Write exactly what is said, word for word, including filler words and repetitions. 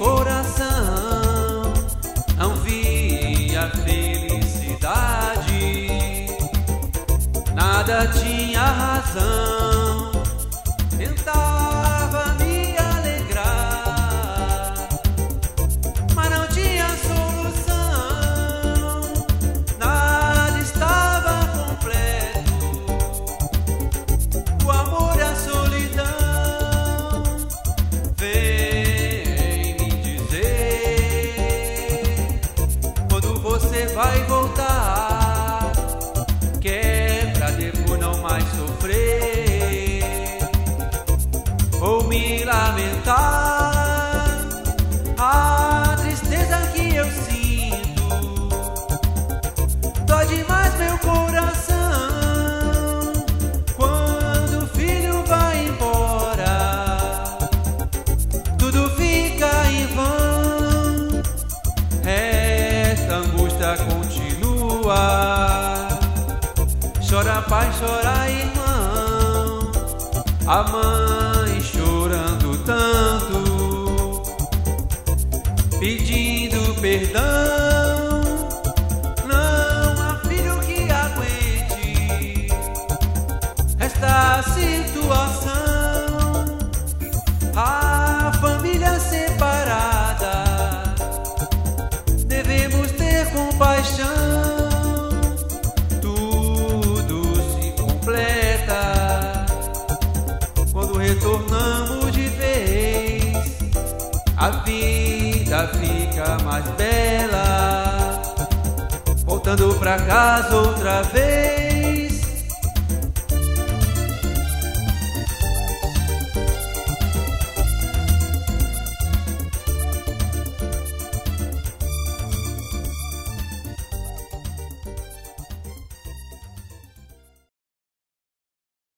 coração não via felicidade, nada tinha razão. Tentava me alegrar, mas não tinha solução. Nada estava completo, o amor e a solidão. Vem me dizer quando você vai voltar, que é pra depois não mais sofrer ou me lamentar. A tristeza que eu sinto dói demais meu coração. Quando o filho vai embora, tudo fica em vão. Esta angústia continua. Chora pai, chora irmão, a mãe chorando tanto, pedindo perdão. Não há filho que aguente esta situação. A família separada, devemos ter compaixão. Retornamos de vez, a vida fica mais bela, voltando pra casa outra vez.